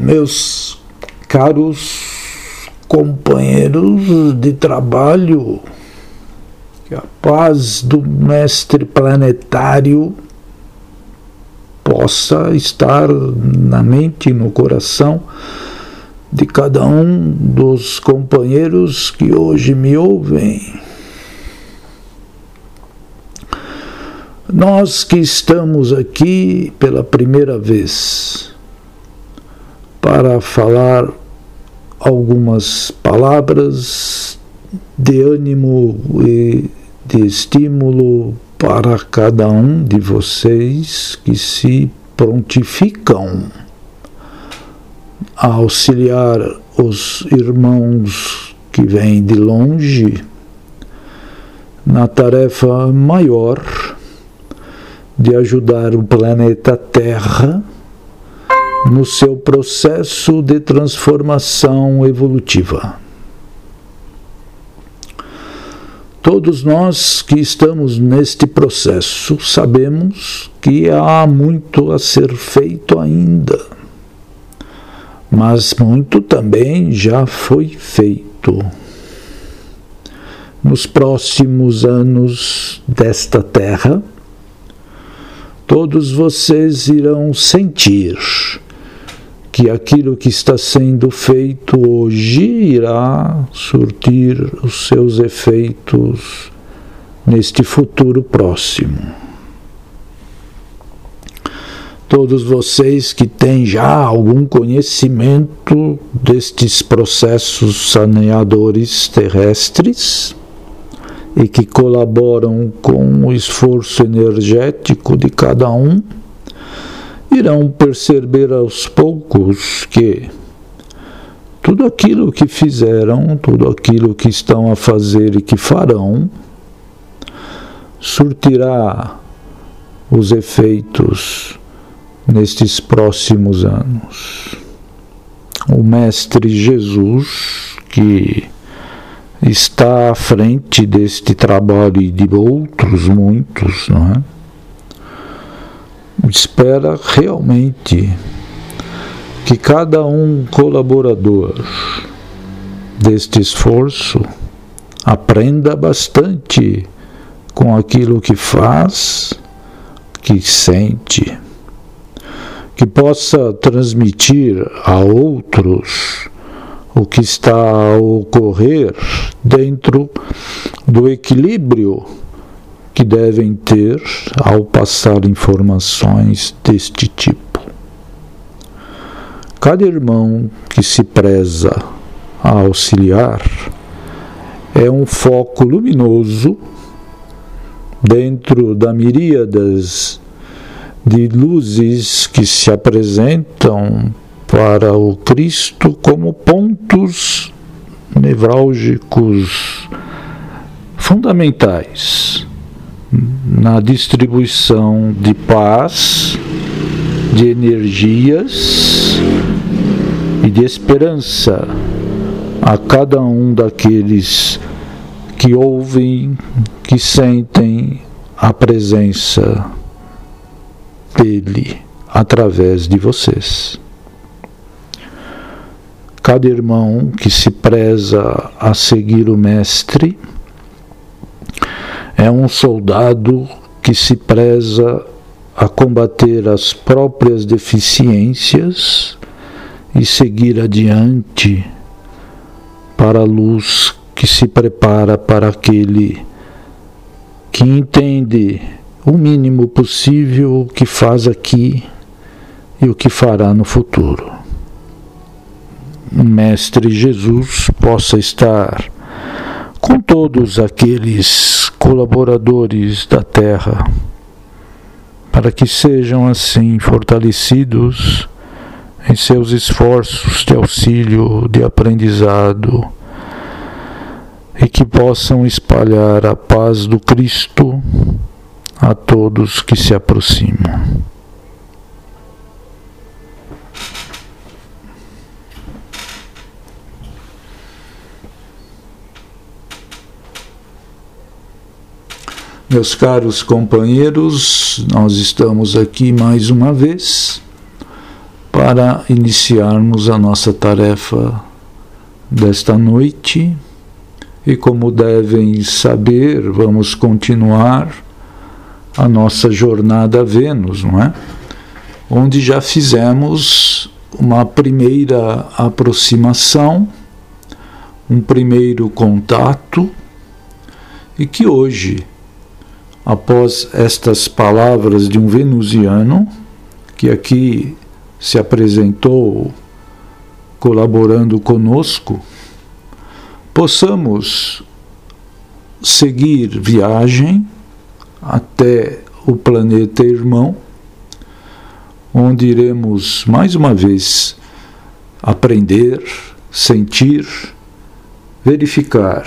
Meus caros companheiros de trabalho, que a paz do Mestre Planetário possa estar na mente e no coração de cada um dos companheiros que hoje me ouvem. Nós que estamos aqui pela primeira vez para falar algumas palavras de ânimo e de estímulo para cada um de vocês que se prontificam a auxiliar os irmãos que vêm de longe na tarefa maior de ajudar o planeta Terra no seu processo de transformação evolutiva. Todos nós que estamos neste processo sabemos que há muito a ser feito ainda, mas muito também já foi feito. Nos próximos anos desta Terra, todos vocês irão sentir que aquilo que está sendo feito hoje irá surtir os seus efeitos neste futuro próximo. Todos vocês que têm já algum conhecimento destes processos saneadores terrestres e que colaboram com o esforço energético de cada um, irão perceber aos poucos que tudo aquilo que fizeram, tudo aquilo que estão a fazer e que farão, surtirá os efeitos nestes próximos anos. O Mestre Jesus, que está à frente deste trabalho e de outros muitos, não é? Espera realmente que cada um colaborador deste esforço aprenda bastante com aquilo que faz, que sente, que possa transmitir a outros o que está a ocorrer dentro do equilíbrio que devem ter ao passar informações deste tipo. Cada irmão que se preza a auxiliar é um foco luminoso dentro da miríadas de luzes que se apresentam para o Cristo como pontos nevrálgicos fundamentais na distribuição de paz, de energias e de esperança a cada um daqueles que ouvem, que sentem a presença dele através de vocês. Cada irmão que se preza a seguir o Mestre é um soldado que se preza a combater as próprias deficiências e seguir adiante para a luz que se prepara para aquele que entende o mínimo possível o que faz aqui e o que fará no futuro. O Mestre Jesus possa estar com todos aqueles colaboradores da Terra, para que sejam assim fortalecidos em seus esforços de auxílio, de aprendizado, e que possam espalhar a paz do Cristo a todos que se aproximam. Meus caros companheiros, nós estamos aqui mais uma vez para iniciarmos a nossa tarefa desta noite. E como devem saber, vamos continuar a nossa jornada a Vênus, não é? Onde já fizemos uma primeira aproximação, um primeiro contato, e que hoje, após estas palavras de um venusiano, que aqui se apresentou colaborando conosco, possamos seguir viagem até o planeta irmão, onde iremos mais uma vez aprender, sentir, verificar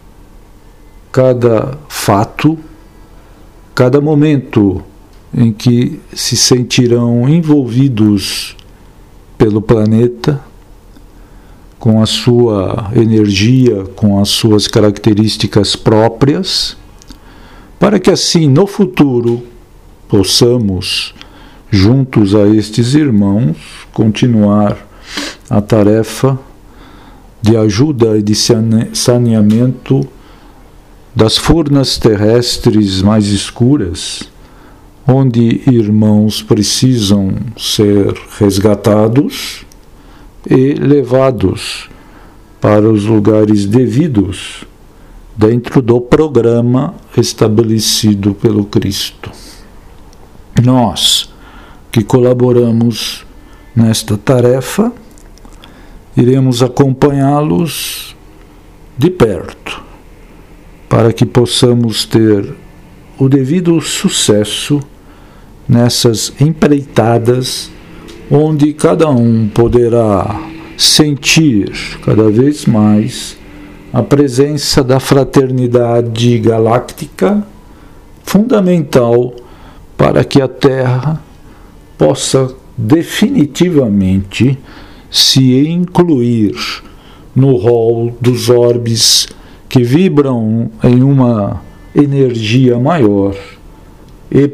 cada fato, cada momento em que se sentirão envolvidos pelo planeta, com a sua energia, com as suas características próprias, para que assim no futuro possamos, juntos a estes irmãos, continuar a tarefa de ajuda e de saneamento das furnas terrestres mais escuras, onde irmãos precisam ser resgatados e levados para os lugares devidos dentro do programa estabelecido pelo Cristo. Nós que colaboramos nesta tarefa, iremos acompanhá-los de perto, para que possamos ter o devido sucesso nessas empreitadas, onde cada um poderá sentir cada vez mais a presença da fraternidade galáctica, fundamental para que a Terra possa definitivamente se incluir no rol dos orbes que vibram em uma energia maior e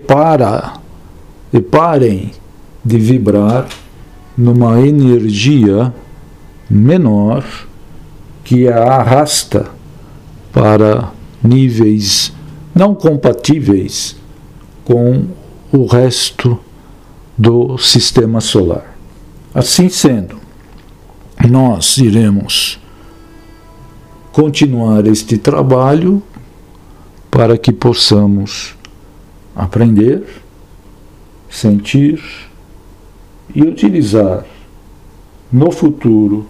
parem de vibrar numa energia menor que a arrasta para níveis não compatíveis com o resto do sistema solar. Assim sendo, nós iremos continuar este trabalho para que possamos aprender, sentir e utilizar no futuro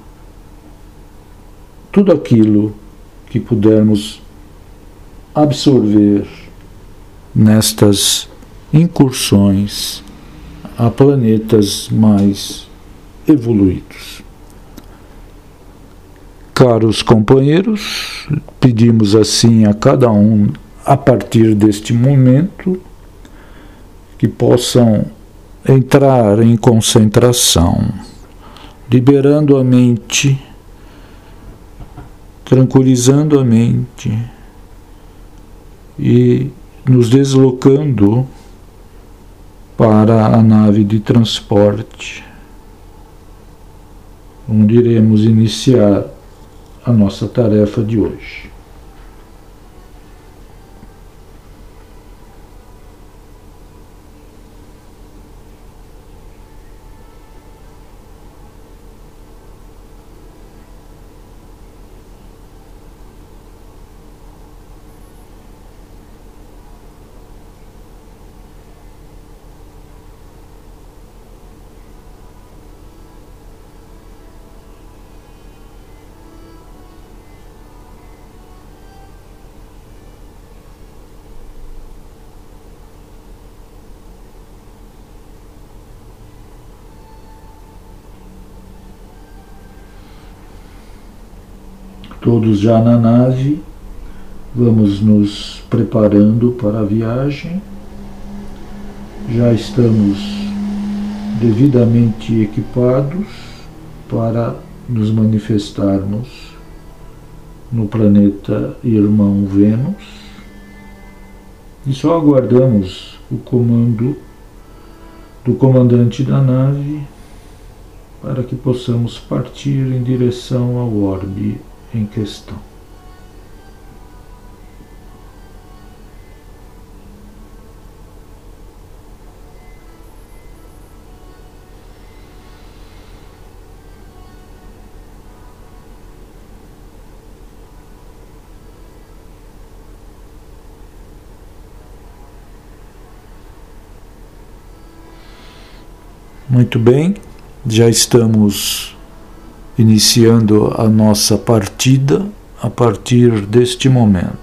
tudo aquilo que pudermos absorver nestas incursões a planetas mais evoluídos. Caros companheiros, pedimos assim a cada um, a partir deste momento, que possam entrar em concentração, liberando a mente, tranquilizando a mente e nos deslocando para a nave de transporte, onde iremos iniciar a nossa tarefa de hoje. Todos já na nave, vamos nos preparando para a viagem. Já estamos devidamente equipados para nos manifestarmos no planeta irmão Vênus. E só aguardamos o comando do comandante da nave para que possamos partir em direção ao orbe em questão. Muito bem, já estamos iniciando a nossa partida a partir deste momento.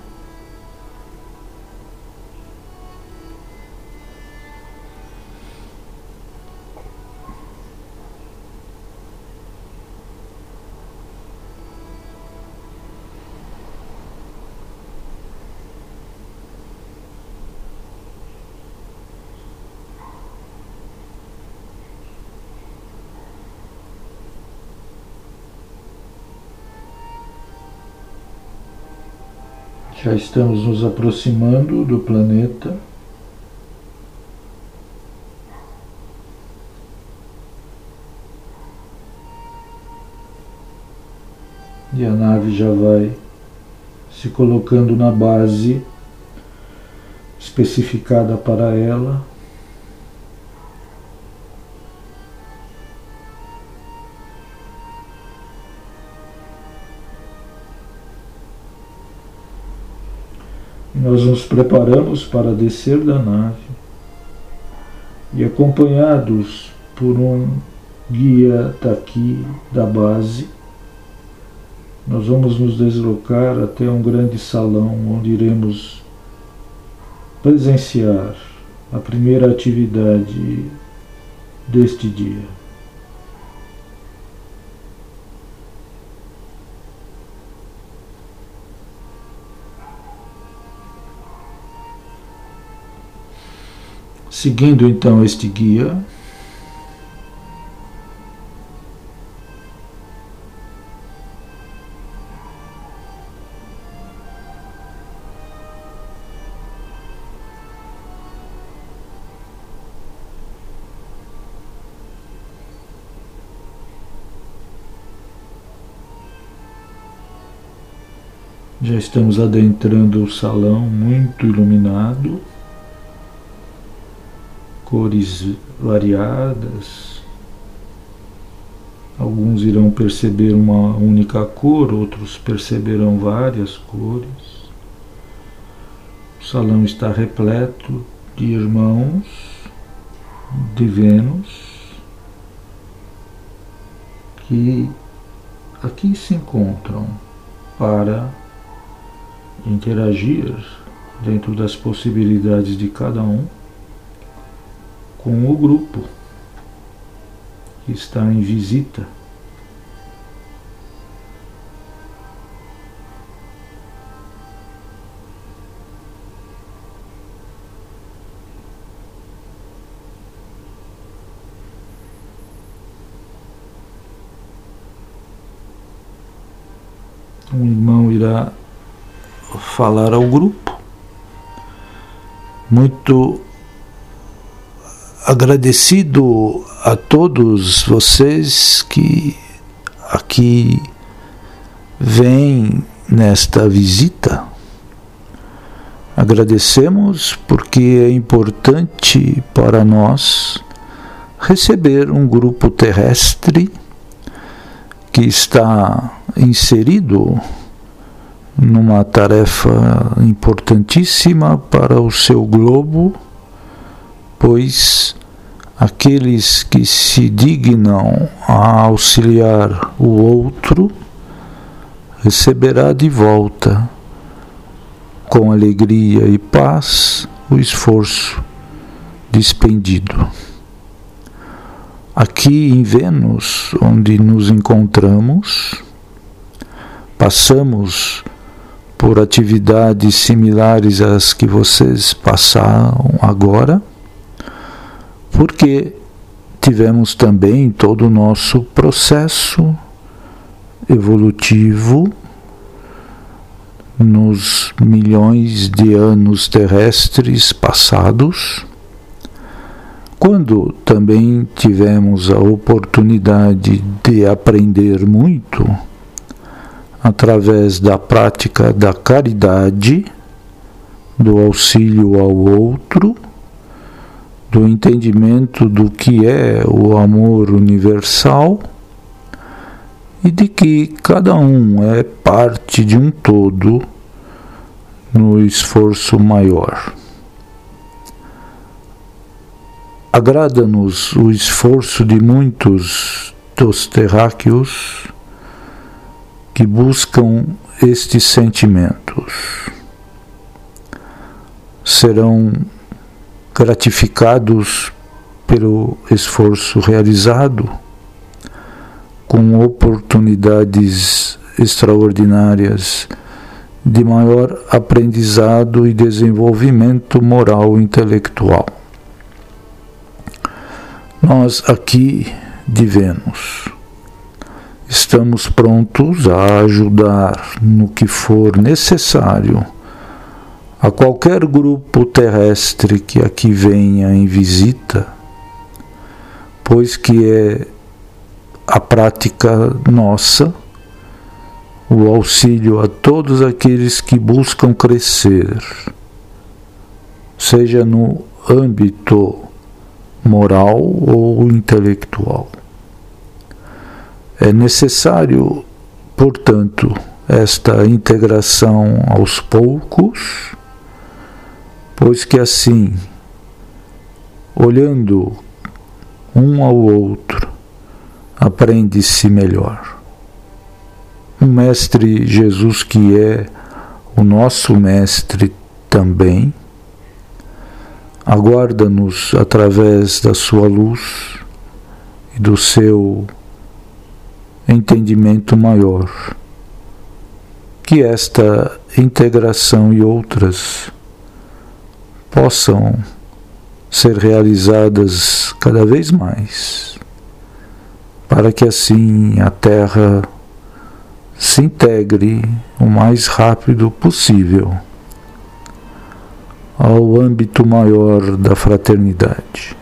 Já estamos nos aproximando do planeta. E a nave já vai se colocando na base especificada para ela. Nós nos preparamos para descer da nave e, acompanhados por um guia daqui da base, nós vamos nos deslocar até um grande salão onde iremos presenciar a primeira atividade deste dia. Seguindo então este guia, já estamos adentrando o salão muito iluminado. Cores variadas, alguns irão perceber uma única cor, outros perceberão várias cores. O salão está repleto de irmãos de Vênus que aqui se encontram para interagir dentro das possibilidades de cada um com o grupo que está em visita. Um irmão irá falar ao grupo. Muito agradecido a todos vocês que aqui vêm nesta visita. Agradecemos porque é importante para nós receber um grupo terrestre que está inserido numa tarefa importantíssima para o seu globo, pois aqueles que se dignam a auxiliar o outro receberá de volta, com alegria e paz, o esforço despendido. Aqui em Vênus, onde nos encontramos, passamos por atividades similares às que vocês passaram agora, porque tivemos também todo o nosso processo evolutivo nos milhões de anos terrestres passados, Quando também tivemos a oportunidade de aprender muito através da prática da caridade, do auxílio ao outro, do entendimento do que é o amor universal e de que cada um é parte de um todo no esforço maior. Agrada-nos o esforço de muitos dos terráqueos que buscam estes sentimentos. Serão gratificados pelo esforço realizado, com oportunidades extraordinárias de maior aprendizado e desenvolvimento moral e intelectual. Nós aqui de Vênus estamos prontos a ajudar no que for necessário a qualquer grupo terrestre que aqui venha em visita, pois que é a prática nossa, o auxílio a todos aqueles que buscam crescer, seja no âmbito moral ou intelectual. É necessário, portanto, esta integração aos poucos, pois que assim, olhando um ao outro, aprende-se melhor. O Mestre Jesus, que é o nosso Mestre também, aguarda-nos através da sua luz e do seu entendimento maior, que esta integração e outras possam ser realizadas cada vez mais, para que assim a Terra se integre o mais rápido possível ao âmbito maior da fraternidade.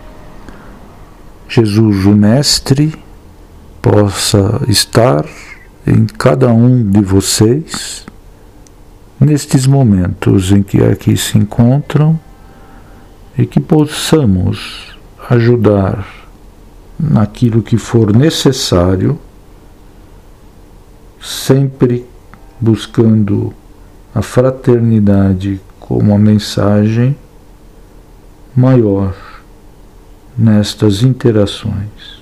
Jesus, o Mestre, possa estar em cada um de vocês nestes momentos em que aqui se encontram e que possamos ajudar naquilo que for necessário, sempre buscando a fraternidade como a mensagem maior nestas interações.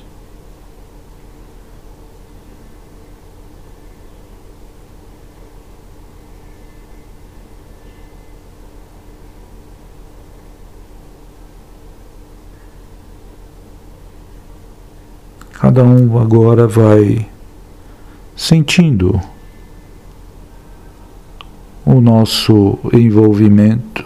Cada um agora vai sentindo o nosso envolvimento,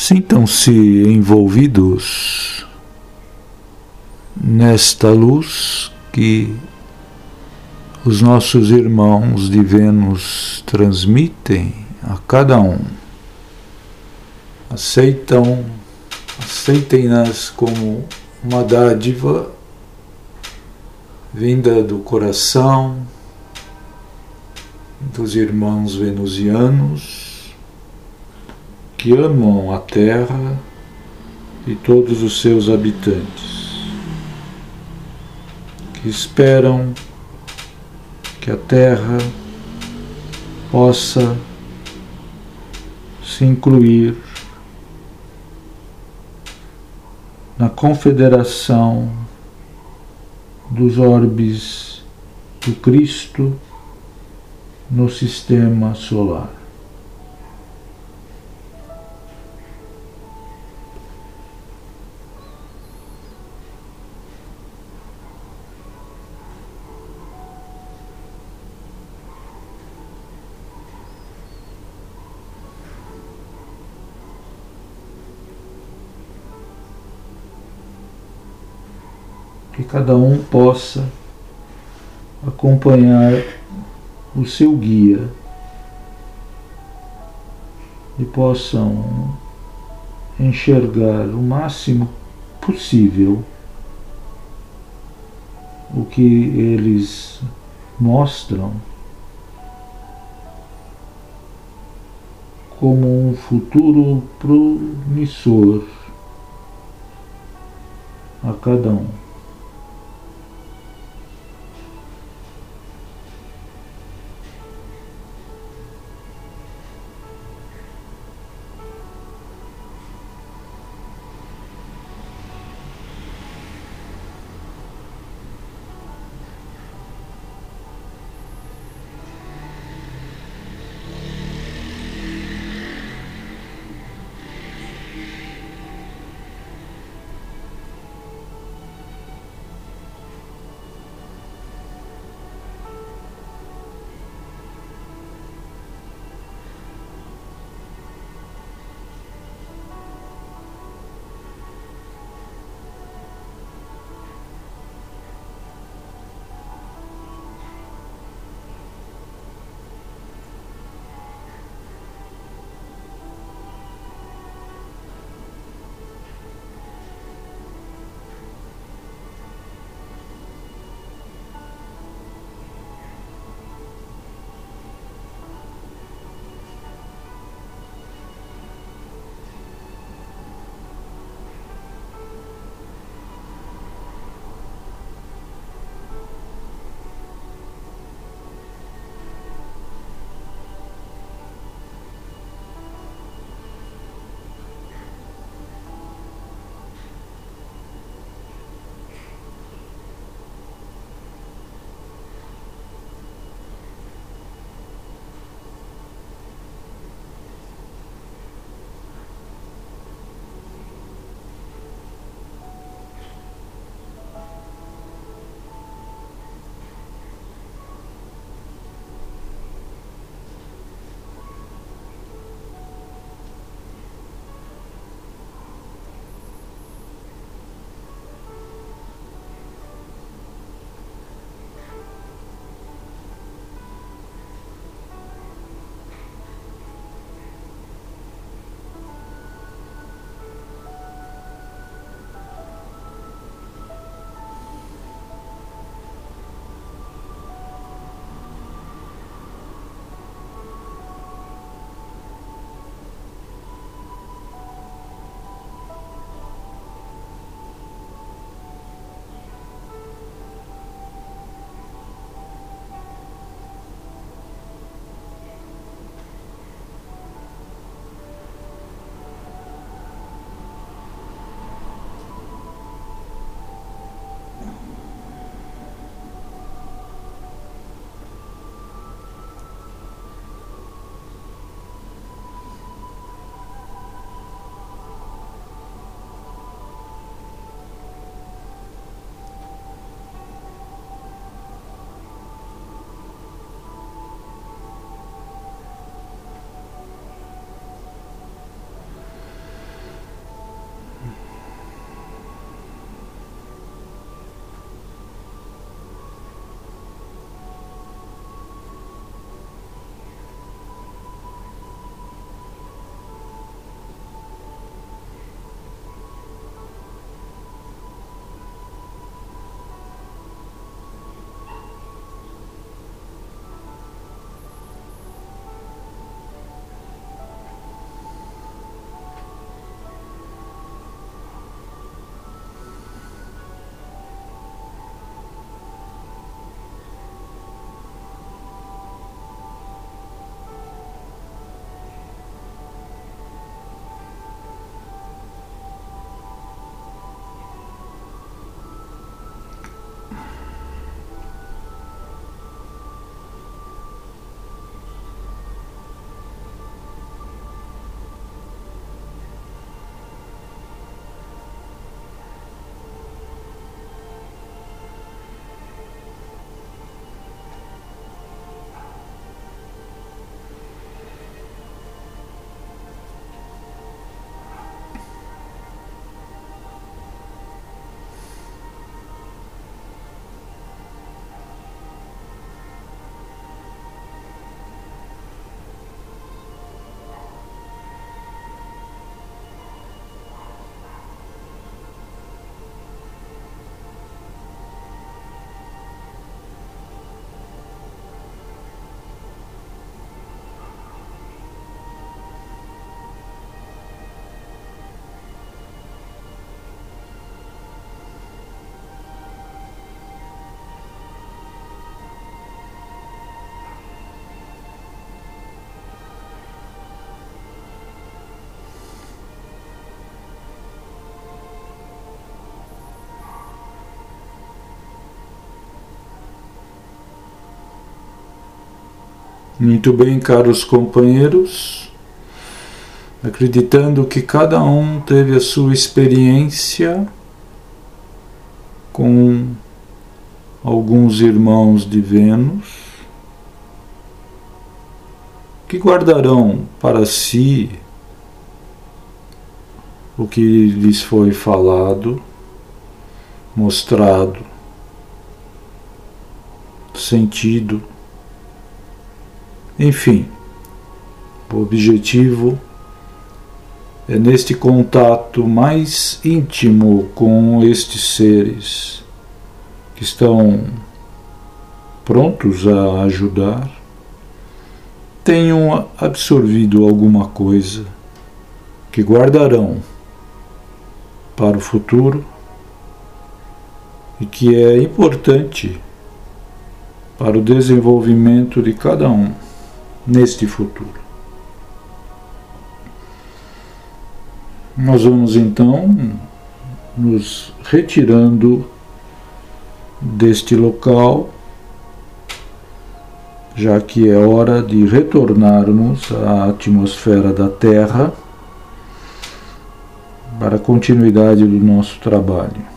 Sintam-se envolvidos nesta luz que os nossos irmãos de Vênus transmitem a cada um. Aceitem-nas como uma dádiva vinda do coração dos irmãos venusianos que amam a Terra e todos os seus habitantes, que esperam que a Terra possa se incluir na confederação dos orbes do Cristo no sistema solar. Que cada um possa acompanhar o seu guia e possam enxergar o máximo possível o que eles mostram como um futuro promissor a cada um. Muito bem, caros companheiros, acreditando que cada um teve a sua experiência com alguns irmãos de Vênus, que guardarão para si o que lhes foi falado, mostrado, sentido. Enfim, o objetivo é, neste contato mais íntimo com estes seres que estão prontos a ajudar, tenham absorvido alguma coisa que guardarão para o futuro e que é importante para o desenvolvimento de cada um neste futuro. Nós vamos então nos retirando deste local, já que é hora de retornarmos à atmosfera da Terra para a continuidade do nosso trabalho.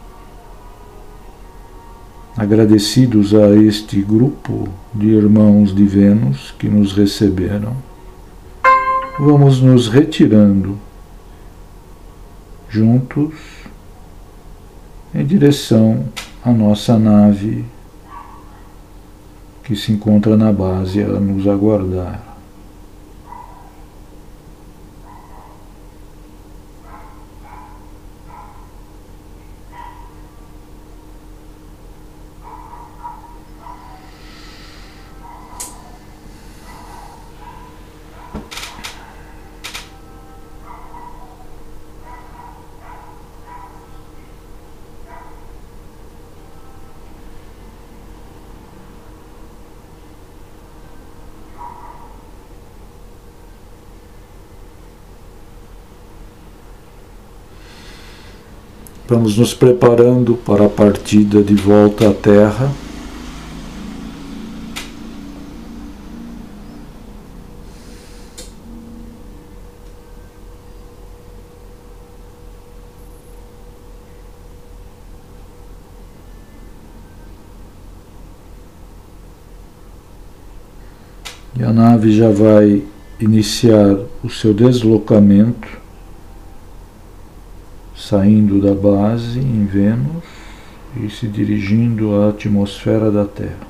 Agradecidos a este grupo de irmãos de Vênus que nos receberam, vamos nos retirando juntos em direção à nossa nave que se encontra na base a nos aguardar. Vamos nos preparando para a partida de volta à Terra. E a nave já vai iniciar o seu deslocamento, saindo da base em Vênus e se dirigindo à atmosfera da Terra.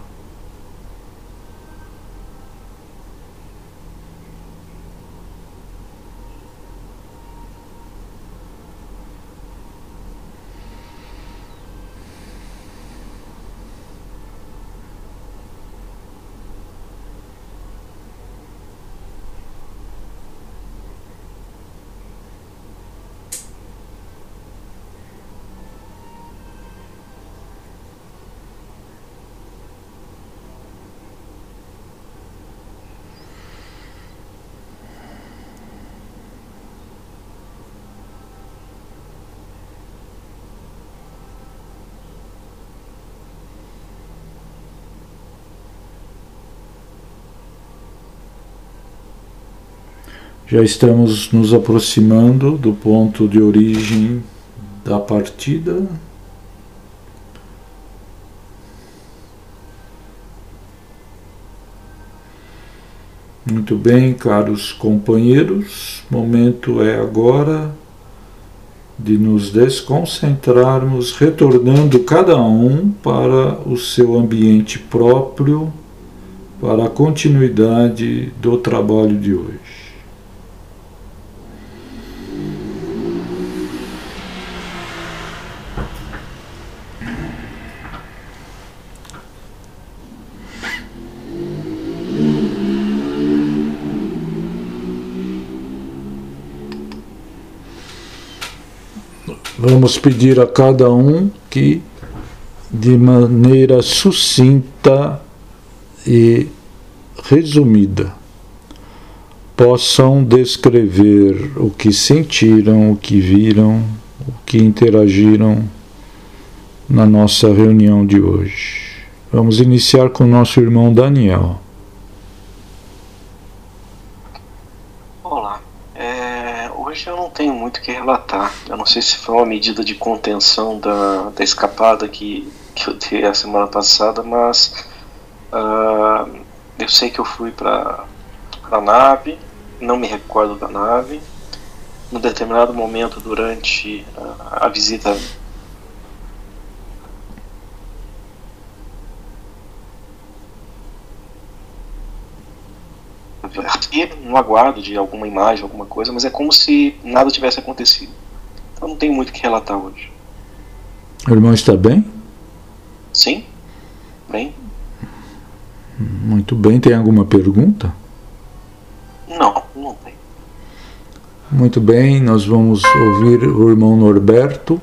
Já estamos nos aproximando do ponto de origem da partida. Muito bem, caros companheiros, momento é agora de nos desconcentrarmos, retornando cada um para o seu ambiente próprio, para a continuidade do trabalho de hoje. Vamos pedir a cada um que, de maneira sucinta e resumida, possam descrever o que sentiram, o que viram, o que interagiram na nossa reunião de hoje. Vamos iniciar com o nosso irmão Daniel. Olá. Hoje eu não tenho muito o que relatar. Eu não sei se foi uma medida de contenção da escapada que eu dei a semana passada, mas eu sei que eu fui para a nave, não me recordo da nave. Num determinado momento durante a visita no aguardo de alguma imagem, alguma coisa, mas é como se nada tivesse acontecido. Então não tenho muito o que relatar hoje. O irmão está bem? Sim, bem. Muito bem, tem alguma pergunta? Não tem. Muito bem, nós vamos ouvir o irmão Norberto.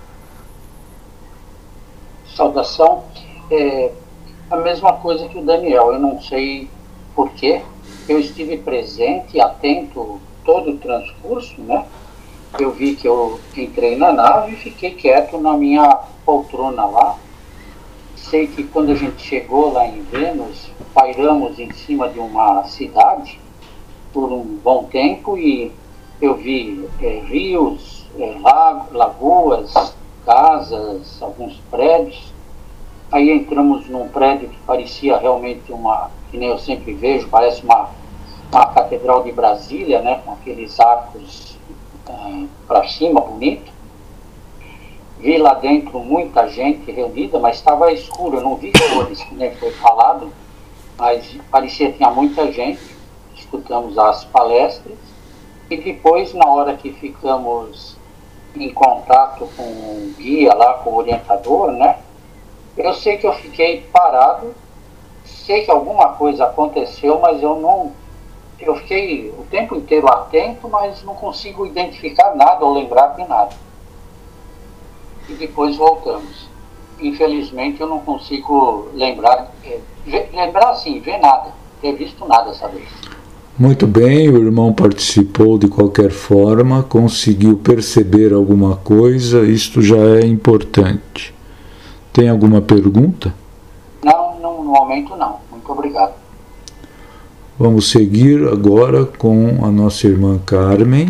Saudação. A mesma coisa que o Daniel, eu não sei porquê. Eu estive presente, atento todo o transcurso, né? Eu vi que eu entrei na nave e fiquei quieto na minha poltrona lá. Sei que quando a gente chegou lá em Vênus, pairamos em cima de uma cidade por um bom tempo e eu vi rios, lagoas, casas, alguns prédios. Aí entramos num prédio que parecia realmente que nem eu sempre vejo, parece uma catedral de Brasília, né, com aqueles arcos para cima, bonito. Vi lá dentro muita gente reunida, mas estava escuro, eu não vi cores, que nem foi falado, mas parecia que tinha muita gente. Escutamos as palestras e depois, na hora que ficamos em contato com o guia lá, com o orientador, né, eu sei que eu fiquei parado, sei que alguma coisa aconteceu, mas eu fiquei o tempo inteiro atento, mas não consigo identificar nada ou lembrar de nada. E depois voltamos. Infelizmente eu não consigo lembrar assim, ver nada, ter visto nada essa vez. Muito bem, o irmão participou de qualquer forma, conseguiu perceber alguma coisa, isto já é importante. Tem alguma pergunta? Não, no momento não. Muito obrigado. Vamos seguir agora com a nossa irmã Carmen.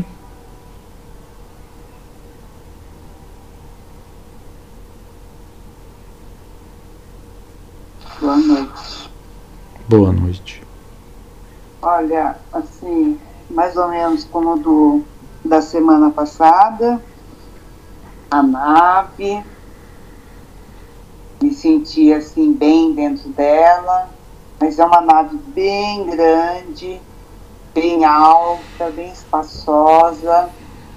Boa noite. Boa noite. Olha, assim, mais ou menos como da semana passada, a nave, me senti assim bem dentro dela, mas é uma nave bem grande, bem alta, bem espaçosa,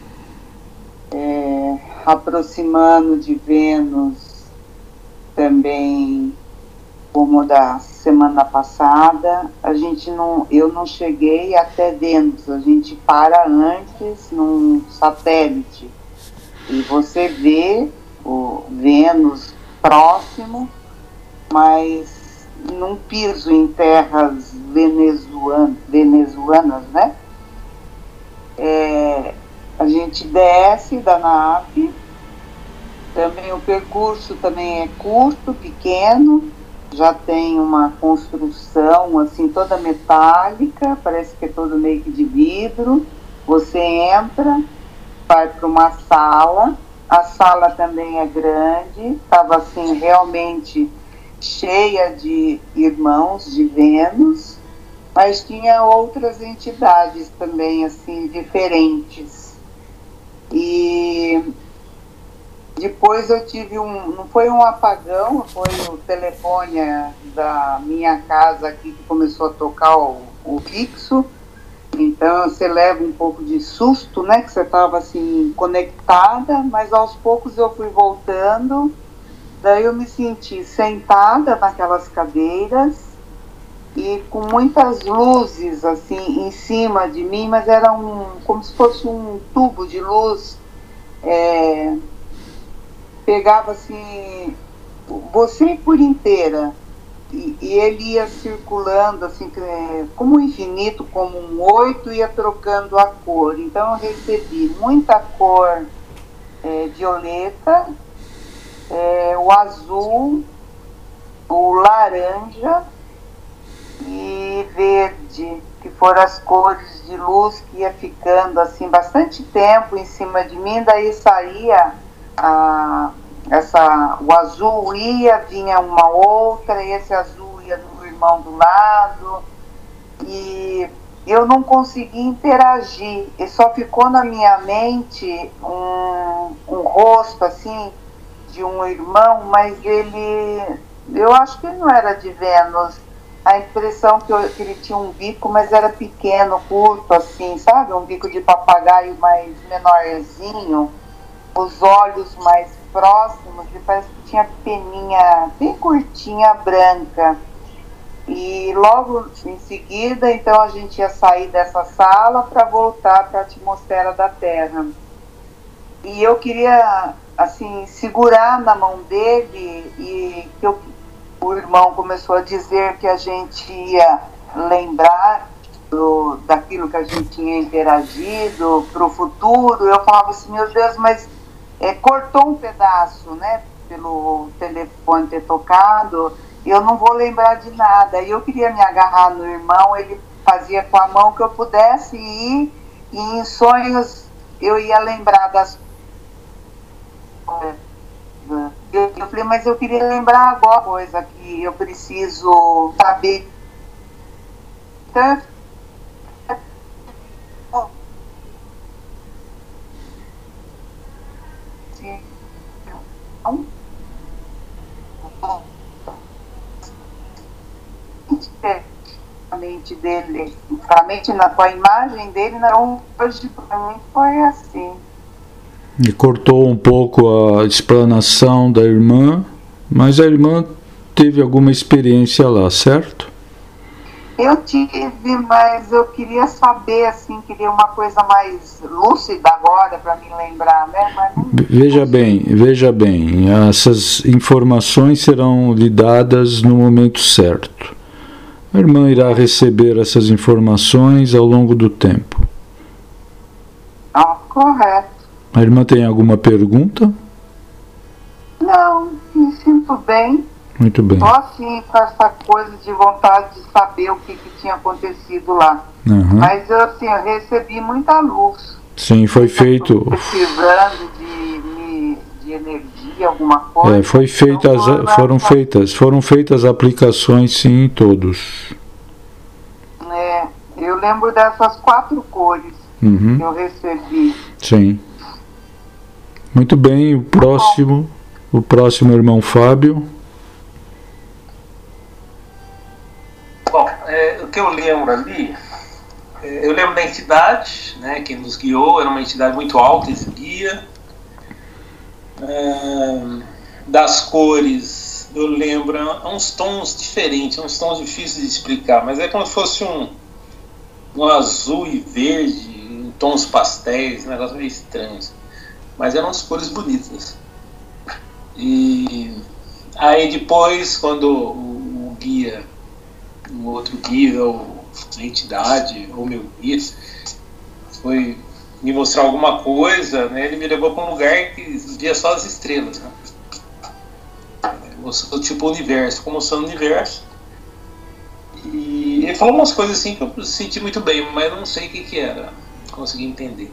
aproximando de Vênus também, como da semana passada. Eu não cheguei até Vênus, a gente para antes num satélite e você vê o Vênus próximo, mas num piso em terras venezuelanas, né? A gente desce da nave, também o percurso também é curto, pequeno, já tem uma construção assim toda metálica, parece que é todo meio que de vidro. Você entra, vai para uma sala, a sala também é grande, estava assim realmente cheia de irmãos de Vênus, mas tinha outras entidades também assim diferentes. E depois eu tive não foi um apagão, foi o telefone da minha casa aqui que começou a tocar o fixo. Então você leva um pouco de susto, né? Que você estava assim conectada, mas aos poucos eu fui voltando. Daí eu me senti sentada naquelas cadeiras e com muitas luzes assim em cima de mim, mas era como se fosse um tubo de luz. Pegava assim você por inteira e ele ia circulando assim como um infinito, como um 8, ia trocando a cor. Então eu recebi muita cor violeta, o azul, o laranja e verde, que foram as cores de luz que ia ficando assim bastante tempo em cima de mim. Daí saía o azul vinha uma outra, e esse azul ia no irmão do lado, e eu não consegui interagir, e só ficou na minha mente um rosto assim de um irmão, mas eu acho que ele não era de Vênus. A impressão que ele tinha um bico, mas era pequeno, curto assim, sabe? Um bico de papagaio mais menorzinho, os olhos mais próximos, e parece que tinha peninha bem curtinha, branca. E logo em seguida, então, a gente ia sair dessa sala para voltar para a atmosfera da Terra. E eu queria, assim, segurar na mão dele, e o irmão começou a dizer que a gente ia lembrar daquilo que a gente tinha interagido para o futuro. Eu falava assim, meu Deus, mas cortou um pedaço, né, pelo telefone ter tocado, eu não vou lembrar de nada. E eu queria me agarrar no irmão, ele fazia com a mão que eu pudesse ir, e em sonhos eu ia lembrar das coisas. Eu falei, mas eu queria lembrar agora coisa que eu preciso saber. Então, a mente dele, com a imagem dele, não, hoje para mim foi assim. E cortou um pouco a explanação da irmã, mas a irmã teve alguma experiência lá, certo? Eu tive, mas eu queria saber, assim, queria uma coisa mais lúcida agora para me lembrar, né? Mas veja bem, essas informações serão lhe dadas no momento certo. A irmã irá receber essas informações ao longo do tempo. Correto. A irmã tem alguma pergunta? Não, me sinto bem. Muito bem. Só assim, com essa coisa de vontade de saber o que tinha acontecido lá. Uhum. Mas eu recebi muita luz. Sim, foi feito. Precisando de energia, alguma coisa. Foram feitas aplicações, sim, em todos. Eu lembro dessas 4 cores que eu recebi. Sim. Muito bem, o próximo irmão Fábio. Bom, o que eu lembro ali, eu lembro da entidade, né, que nos guiou, era uma entidade muito alta, esse guia. Das cores, eu lembro, uns tons diferentes, uns tons difíceis de explicar, mas é como se fosse um azul e verde, em tons pastéis, um negócio meio estranho. Mas eram as cores bonitas. E aí depois, quando o guia, o outro guia, ou a entidade, ou meu guia, foi me mostrar alguma coisa, né, ele me levou para um lugar que via só as estrelas, né? Eu sou tipo universo, como sou universo. E ele falou umas coisas assim que eu senti muito bem, mas eu não sei o que era. Não consegui entender.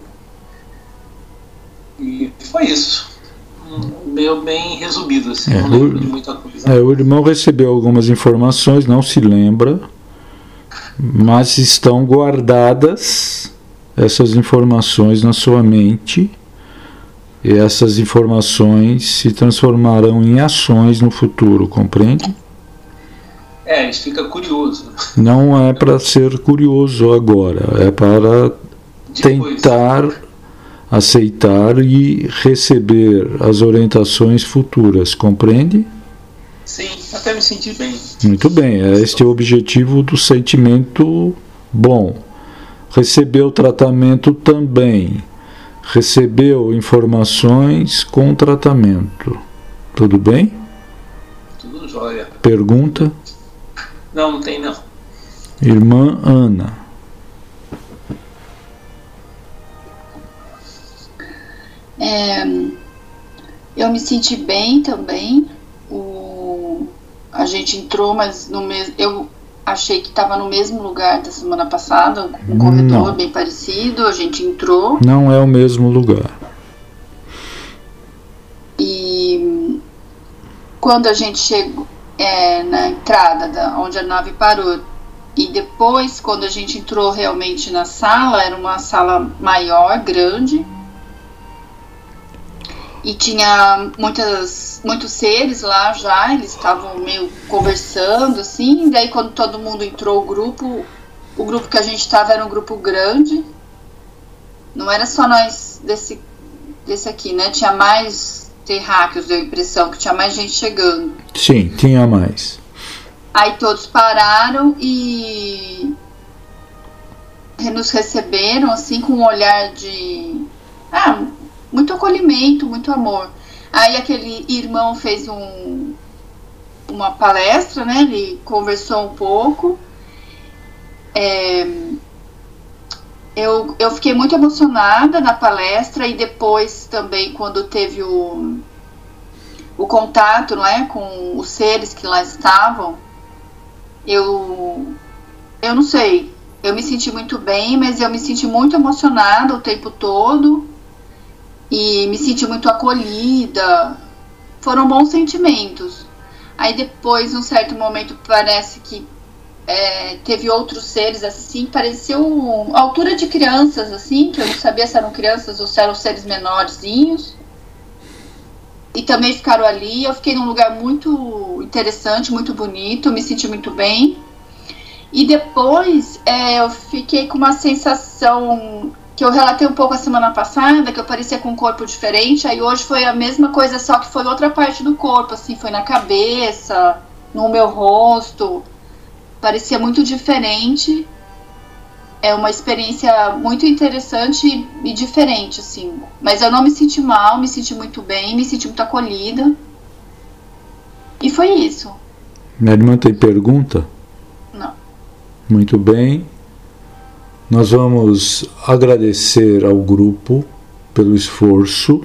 E foi isso. Meio bem resumido, assim, não lembro de muita coisa. O irmão recebeu algumas informações, não se lembra, mas estão guardadas essas informações na sua mente, e essas informações se transformarão em ações no futuro, compreende? A gente fica curioso. Não é para ser curioso agora, é para tentar aceitar e receber as orientações futuras, compreende? Sim, até me senti bem. Muito bem, este é o objetivo do sentimento bom. Recebeu tratamento também. Recebeu informações com tratamento. Tudo bem? Tudo jóia. Pergunta? Não tem não. Irmã Ana. Eu me senti bem também. A gente entrou, mas eu achei que estava no mesmo lugar da semana passada, um corredor bem parecido. A gente entrou. Não é o mesmo lugar. E quando a gente chegou na entrada onde a nave parou, e depois quando a gente entrou realmente na sala, era uma sala maior, grande. E tinha muitos seres lá já, eles estavam meio conversando, assim. Daí quando todo mundo entrou, o grupo que a gente estava era um grupo grande. Não era só nós desse aqui, né? Tinha mais terráqueos, deu a impressão que tinha mais gente chegando. Sim, tinha mais. Aí todos pararam e nos receberam, assim, com um olhar de... muito acolhimento, muito amor. Aí aquele irmão fez uma palestra, né? Ele conversou um pouco. Eu fiquei muito emocionada na palestra, e depois também quando teve o contato, né, com os seres que lá estavam, eu não sei, eu me senti muito bem, mas eu me senti muito emocionada o tempo todo. E me senti muito acolhida. Foram bons sentimentos. Aí depois, num certo momento, parece que teve outros seres assim, pareceu a altura de crianças, assim, que eu não sabia se eram crianças ou se eram seres menorzinhos. E também ficaram ali. Eu fiquei num lugar muito interessante, muito bonito, me senti muito bem. E depois eu fiquei com uma sensação que eu relatei um pouco a semana passada, que eu parecia com um corpo diferente. Aí hoje foi a mesma coisa, só que foi outra parte do corpo, assim, foi na cabeça, no meu rosto. Parecia muito diferente. É uma experiência muito interessante e diferente, assim. Mas eu não me senti mal, me senti muito bem, me senti muito acolhida. E foi isso. Minha irmã tem pergunta? Não. Muito bem. Nós vamos agradecer ao grupo pelo esforço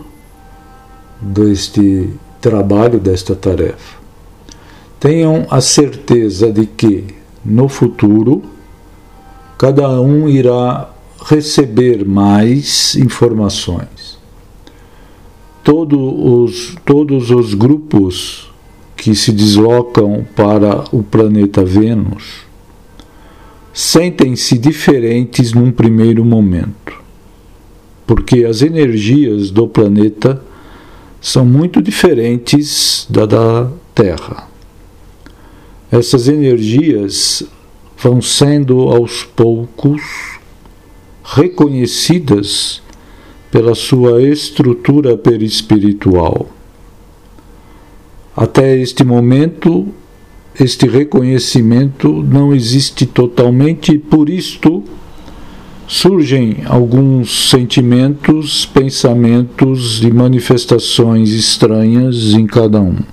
deste trabalho, desta tarefa. Tenham a certeza de que, no futuro, cada um irá receber mais informações. Todos os grupos que se deslocam para o planeta Vênus sentem-se diferentes num primeiro momento, porque as energias do planeta são muito diferentes da Terra. Essas energias vão sendo aos poucos reconhecidas pela sua estrutura perispiritual. Até este momento, este reconhecimento não existe totalmente, e por isto surgem alguns sentimentos, pensamentos e manifestações estranhas em cada um.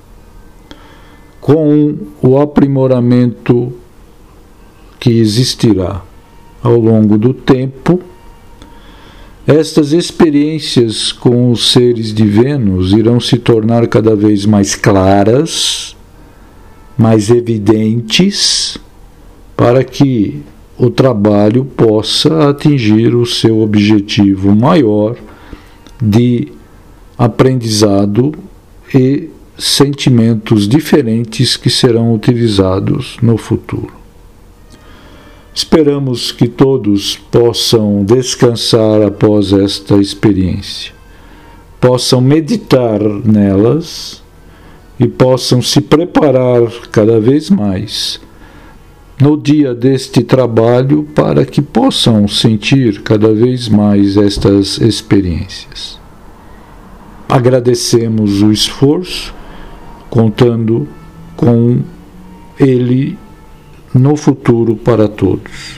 Com o aprimoramento que existirá ao longo do tempo, estas experiências com os seres de Vênus irão se tornar cada vez mais claras, mais evidentes, para que o trabalho possa atingir o seu objetivo maior de aprendizado e sentimentos diferentes que serão utilizados no futuro. Esperamos que todos possam descansar após esta experiência, possam meditar nelas e possam se preparar cada vez mais no dia deste trabalho para que possam sentir cada vez mais estas experiências. Agradecemos o esforço, contando com ele no futuro para todos.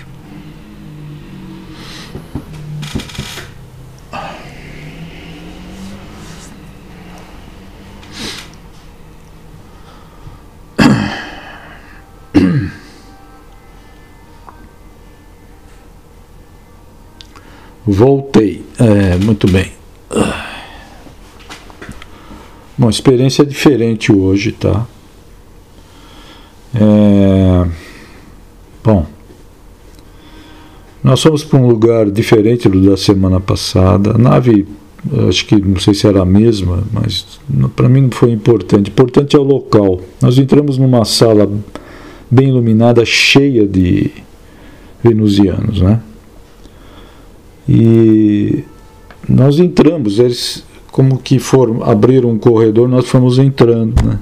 Voltei. Muito bem. Uma experiência diferente hoje, tá? Bom, nós fomos para um lugar diferente do da semana passada. A nave, acho que não sei se era a mesma, mas para mim não foi importante. Importante é o local. Nós entramos numa sala bem iluminada, cheia de venusianos, né? E nós entramos, eles como que abriram um corredor, nós fomos entrando, né?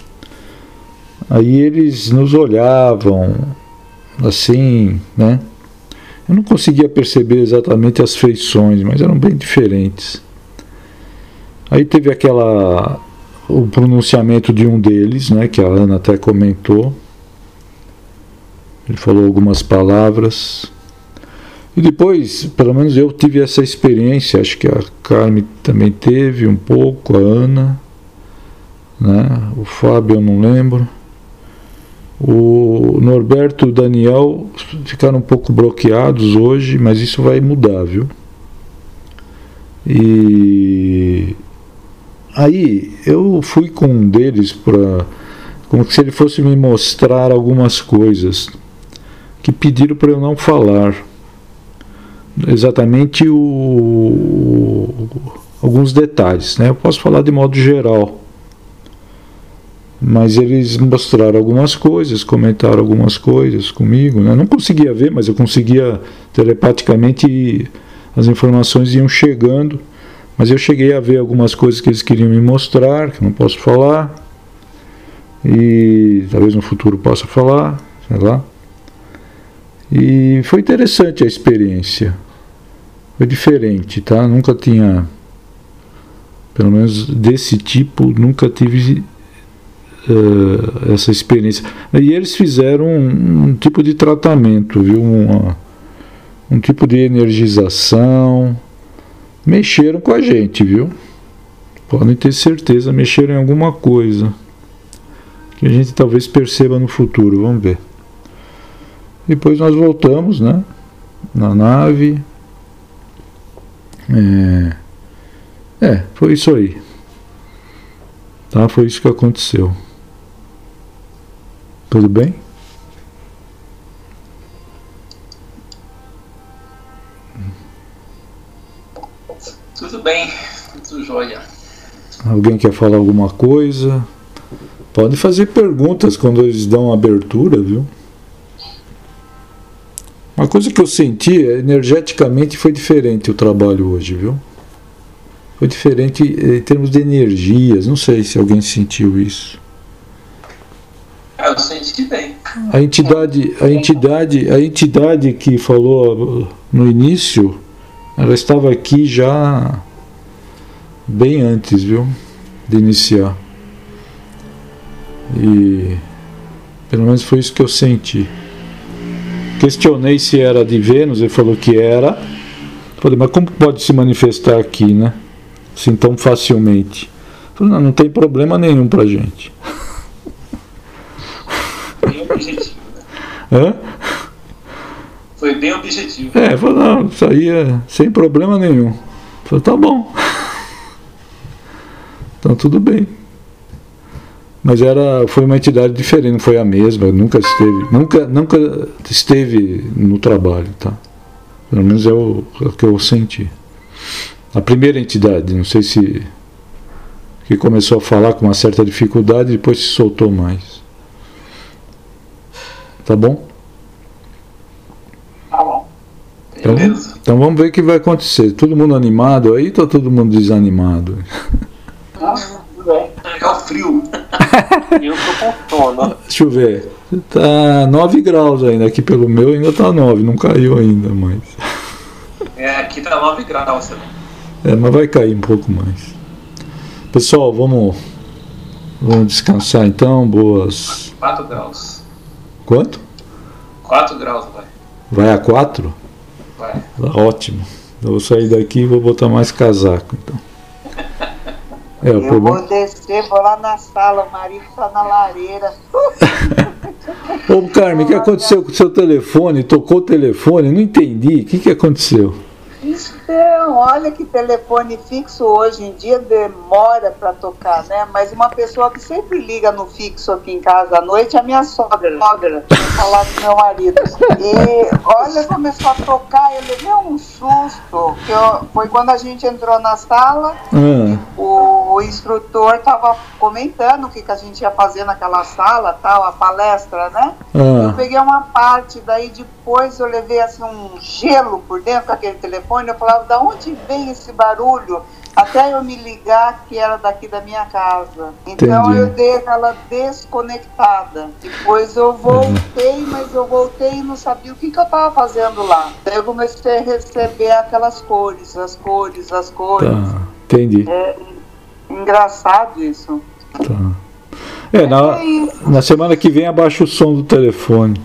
Aí eles nos olhavam assim, né? Eu não conseguia perceber exatamente as feições, mas eram bem diferentes. Aí teve o pronunciamento de um deles, né, que a Ana até comentou. Ele falou algumas palavras. E depois, pelo menos eu tive essa experiência, acho que a Carmen também teve um pouco, a Ana, né? O Fábio eu não lembro. O Norberto e o Daniel ficaram um pouco bloqueados hoje, mas isso vai mudar, viu? E aí eu fui com um deles como se ele fosse me mostrar algumas coisas que pediram para eu não falar. Exatamente alguns detalhes, né? Eu posso falar de modo geral, mas eles mostraram algumas coisas, comentaram algumas coisas comigo, né? Eu não conseguia ver, mas eu conseguia telepaticamente, as informações iam chegando, mas eu cheguei a ver algumas coisas que eles queriam me mostrar, que eu não posso falar, e talvez no futuro possa falar, sei lá. E foi interessante a experiência. Foi diferente, tá? Nunca tinha, pelo menos desse tipo, nunca tive essa experiência. E eles fizeram um tipo de tratamento, viu? Um tipo de energização. Mexeram com a gente, viu? Podem ter certeza, mexeram em alguma coisa que a gente talvez perceba no futuro, vamos ver. Depois nós voltamos, né, na nave. Foi isso aí, tá? Foi isso que aconteceu. Tudo bem? Tudo bem, tudo jóia. Alguém quer falar alguma coisa? Pode fazer perguntas quando eles dão abertura, viu? Uma coisa que eu senti, energeticamente foi diferente o trabalho hoje, viu? Foi diferente em termos de energias, não sei se alguém sentiu isso. Eu senti bem. A entidade que falou no início, ela estava aqui já bem antes, viu? De iniciar. E pelo menos foi isso que eu senti. Questionei se era de Vênus, ele falou que era. Falei, mas como pode se manifestar aqui, né? Assim tão facilmente? Falei, não tem problema nenhum pra gente. Bem objetivo, né? Hã? Foi bem objetivo. Falou, não, isso aí é sem problema nenhum. Falei, tá bom. Então tudo bem. Mas foi uma entidade diferente, não foi a mesma, nunca esteve no trabalho, tá? Pelo menos é o que eu senti. A primeira entidade, não sei se que começou a falar com uma certa dificuldade e depois se soltou mais. Tá bom? Tá bom. Então vamos ver o que vai acontecer. Todo mundo animado aí ou tá todo mundo desanimado? Tudo bem. É o frio. Eu tô com sono. Deixa eu ver. Tá 9 graus ainda. Aqui pelo meu ainda tá 9. Não caiu ainda, mas. Aqui tá 9 graus também. Mas vai cair um pouco mais. Pessoal, vamos descansar então. Boas. 4 graus. Quanto? 4 graus, vai. Vai a 4? Vai. Ótimo. Eu vou sair daqui e vou botar mais casaco, então. Eu vou descer, vou lá na sala, o marido está na lareira. Ô, Carmen, o que aconteceu com o seu telefone? Tocou o telefone? Não entendi. O que aconteceu? Então, olha que telefone fixo hoje em dia demora para tocar, né? Mas uma pessoa que sempre liga no fixo aqui em casa à noite é a minha sogra, vou falar do meu marido. E olha, começou a tocar, eu levei um susto, foi quando a gente entrou na sala, o instrutor estava comentando o que a gente ia fazer naquela sala, tal, a palestra, né? Eu peguei uma parte, daí depois eu levei assim um gelo por dentro daquele telefone. Eu falava, da onde vem esse barulho? Até eu me ligar que era daqui da minha casa. Então Entendi. Eu dei aquela desconectada. Depois eu voltei, mas eu voltei e não sabia o que eu estava fazendo lá. Daí eu comecei a receber aquelas cores, as cores. Tá, entendi. É engraçado isso. Tá. Na semana que vem abaixa o som do telefone.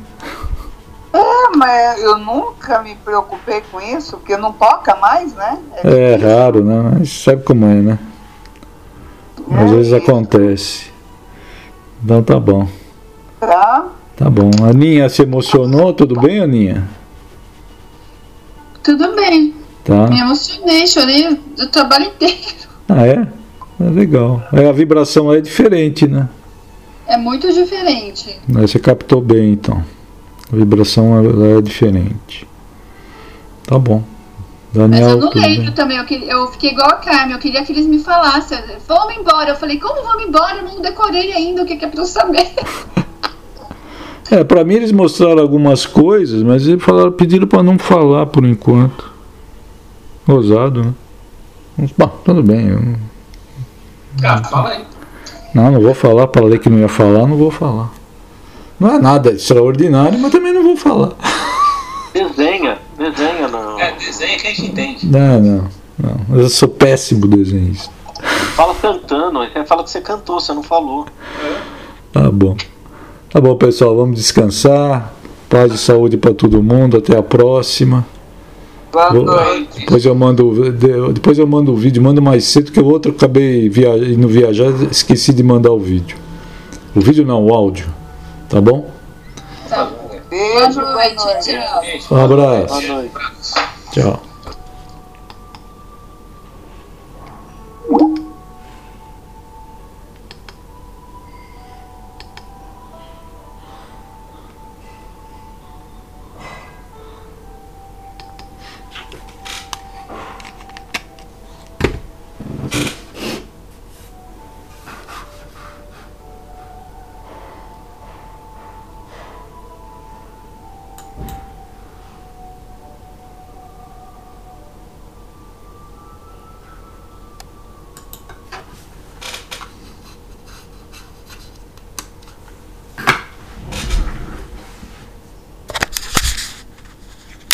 Mas eu nunca me preocupei com isso, porque não toca mais, né? É raro, né? Mas sabe como é, né? Às vezes acontece. Então tá bom. Tá bom. Aninha se emocionou? Tudo bem, Aninha? Tudo bem. Tá. Me emocionei, chorei o trabalho inteiro. Ah, é? É legal. A vibração é diferente, né? É muito diferente. Você captou bem, então. A vibração ela é diferente. Tá bom. Daniel, mas eu não tudo lembro bem? também. Eu fiquei igual a Carmen. Eu queria que eles me falassem. Vamos embora. Eu falei, como vamos embora? Eu não decorei ainda o que é pra eu saber. Pra mim eles mostraram algumas coisas, mas eles pediram pra não falar por enquanto. Ousado, né? Bom, tudo bem. Fala aí. Não vou falar. Falei que não ia falar, não vou falar. Não é nada extraordinário, mas também não vou falar. Desenha não. Desenha que a gente entende. Não. Eu sou péssimo desenhista. Fala cantando, fala que você cantou, você não falou. Tá bom. Tá bom, pessoal, vamos descansar. Paz e saúde para todo mundo. Até a próxima. Boa noite. Depois eu mando o vídeo, mando mais cedo, que o outro acabei indo viajar, esqueci de mandar o vídeo. O vídeo não, o áudio. Tá bom? Beijo, Boa noite, tchau. Um abraço. Boa noite. Tchau.